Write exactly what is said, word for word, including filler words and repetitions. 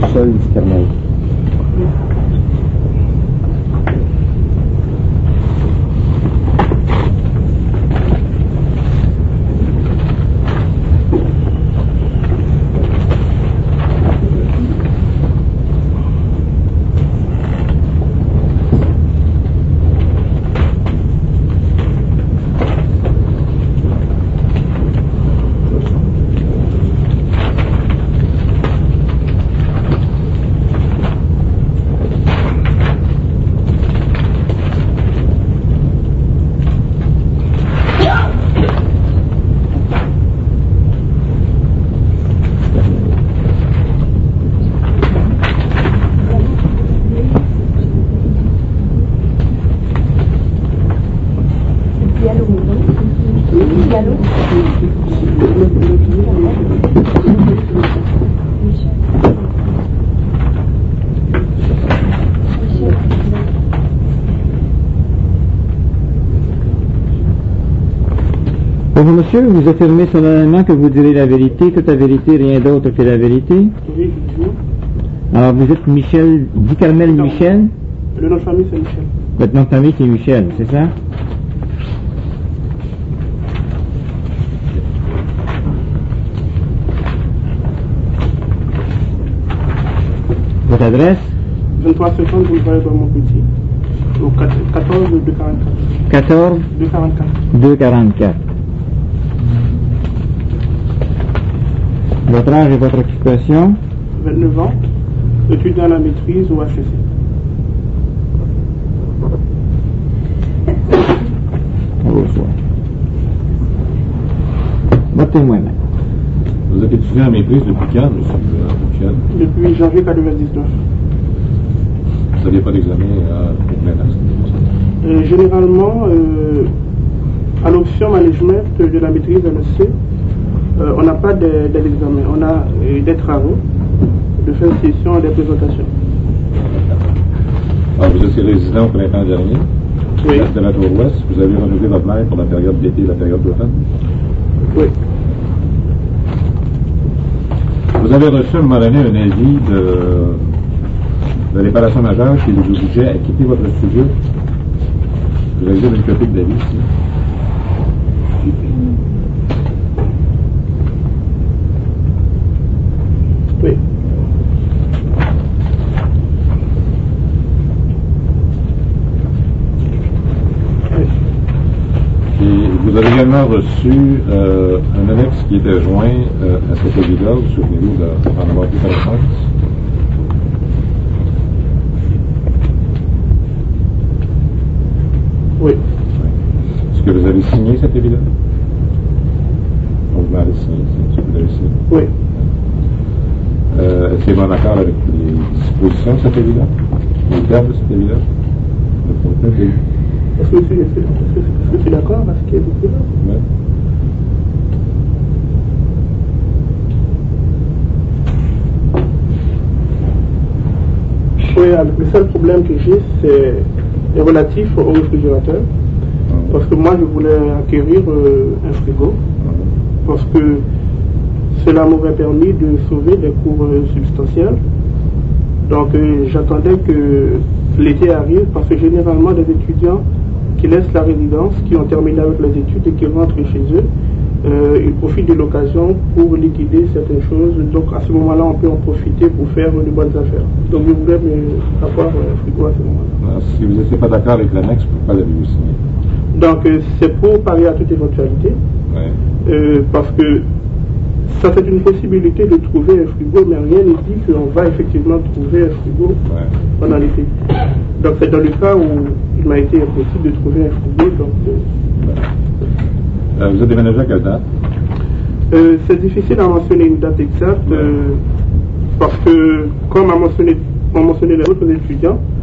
Michel Ducarmel. Bonjour monsieur, vous affirmez solennellement que vous direz la vérité, que ta vérité, rien d'autre que la vérité? Oui, je dis. Alors vous êtes Michel, Ducarmel Michel? Le nom de famille c'est Michel. Votre nom de famille c'est Michel, c'est ça? Votre adresse? vingt-trois septembre, vous le voyez dans mon petit. Au quatorze deux quarante-quatre. quatorze deux quarante-quatre. deux quarante-quatre. Votre âge et votre occupation? vingt-neuf ans, étudiant à la maîtrise au H E C. Bonsoir. Votre témoin. Vous êtes étudiant à maîtrise depuis quand, monsieur Michel? Depuis janvier quatre-vingt-dix-neuf. Vous n'aviez pas d'examen à plein euh, Généralement, euh, à l'option management de la maîtrise à l'E C, euh, on n'a pas d'examen, on a euh, des travaux, de fin de session et des présentations. Alors, vous étiez résident au printemps dernier, oui. De la Tour-Ouest, vous avez renouvelé votre maire pour la période d'été et la période d'automne? Oui. Vous avez reçu à un moment donné un avis de, de réparation majeure qui vous obligeait à quitter votre studio. Vous avez une copie de l'avis ici. Oui. Et vous avez également reçu euh, un annexe qui était joint euh, à cet avis-là. Vous souvenez-vous d'en avoir pris connaissance? Oui. Est-ce que vous avez signé cet avis-là? Donc vous l'avez signé, c'est vous l'avez signé? Oui. Euh, Est-ce en accord avec les dispositions de cet avis-là? Les termes de cet avis-là? Est-ce que je suis d'accord avec ce qui est dit là? Oui. Oui, le seul problème que j'ai, c'est relatif au réfrigérateur. Ah. Parce que moi, je voulais acquérir euh, un frigo. Ah. Parce que cela m'aurait permis de sauver des cours euh, substantiels. Donc, euh, j'attendais que l'été arrive, parce que généralement, des étudiants qui laissent la résidence, qui ont terminé avec les études et qui rentrent chez eux, euh, ils profitent de l'occasion pour liquider certaines choses. Donc à ce moment-là, on peut en profiter pour faire de bonnes affaires. Donc je voulais avoir un frigo à ce moment-là. Si vous n'étiez pas d'accord avec l'annexe, pourquoi l'avez-vous signé? Donc euh, c'est pour parier à toute éventualité. Ouais. Euh, parce que ça c'est une possibilité de trouver un frigo, mais rien ne dit qu'on va effectivement trouver un frigo ouais. pendant l'été. Donc c'est dans le cas où il m'a été impossible de trouver un frigo. Donc, euh, ouais. euh, vous êtes déménagé à quelle date? euh, C'est difficile à mentionner une date exacte, ouais. euh, parce que comme a mentionné, ont mentionné les autres étudiants,